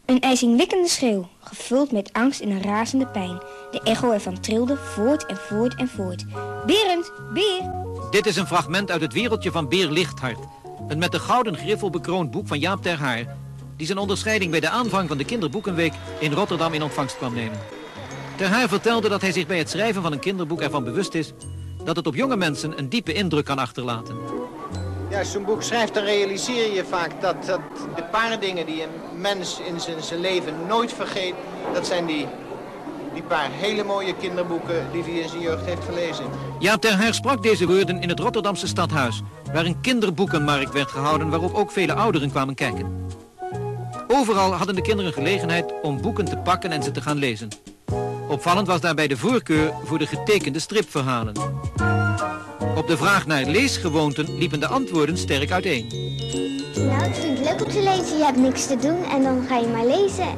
Een ijzingwekkende schreeuw, gevuld met angst en een razende pijn. De echo ervan trilde voort en voort en voort. Berend, Beer! Dit is een fragment uit het wereldje van Beer Lichthart. Een met de gouden griffel bekroond boek van Jaap ter Haar, die zijn onderscheiding bij de aanvang van de Kinderboekenweek in Rotterdam in ontvangst kwam nemen. Ter Haar vertelde dat hij zich bij het schrijven van een kinderboek ervan bewust is dat het op jonge mensen een diepe indruk kan achterlaten. Ja, als je zo'n boek schrijft, dan realiseer je vaak dat de paar dingen die een mens in zijn leven nooit vergeet, dat zijn die paar hele mooie kinderboeken die hij in zijn jeugd heeft gelezen. Jaap ter Haar sprak deze woorden in het Rotterdamse stadhuis, waar een kinderboekenmarkt werd gehouden waarop ook vele ouderen kwamen kijken. Overal hadden de kinderen gelegenheid om boeken te pakken en ze te gaan lezen. Opvallend was daarbij de voorkeur voor de getekende stripverhalen. Op de vraag naar leesgewoonten liepen de antwoorden sterk uiteen. Nou, ik vind het leuk om te lezen. Je hebt niks te doen en dan ga je maar lezen.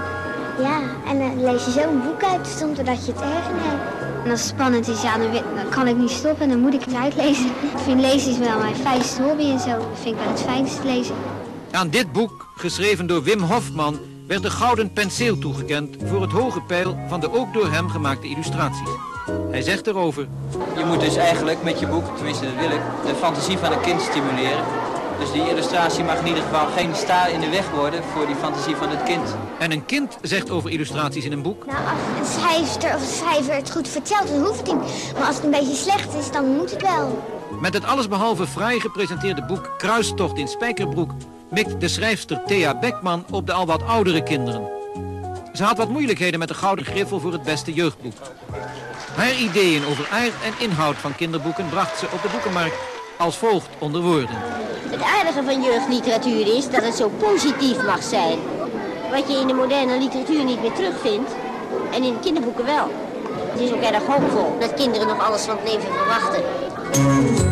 En dan lees je zo een boek uit zonder dat je het erg hebt. En als het spannend is, ja, dan kan ik niet stoppen en dan moet ik het uitlezen. Ik vind lezen is wel mijn fijnste hobby en zo. Dat vind ik wel het fijnste lezen. Aan dit boek, geschreven door Wim Hofman, werd de gouden penseel toegekend voor het hoge peil van de ook door hem gemaakte illustraties. Hij zegt erover: je moet dus eigenlijk met je boek, tenminste dat wil ik, de fantasie van een kind stimuleren. Dus die illustratie mag in ieder geval geen staar in de weg worden voor die fantasie van het kind. En een kind zegt over illustraties in een boek: nou, als een schrijfster of een schrijver het goed vertelt, dan hoeft het niet. Maar als het een beetje slecht is, dan moet het wel. Met het allesbehalve fraai gepresenteerde boek Kruistocht in Spijkerbroek mikt de schrijfster Thea Beckman op de al wat oudere kinderen. Ze had wat moeilijkheden met de gouden griffel voor het beste jeugdboek. Haar ideeën over aard en inhoud van kinderboeken bracht ze op de boekenmarkt als volgt onder woorden. Het aardige van jeugdliteratuur is dat het zo positief mag zijn. Wat je in de moderne literatuur niet meer terugvindt en in kinderboeken wel. Het is ook erg hoopvol dat kinderen nog alles van het leven verwachten.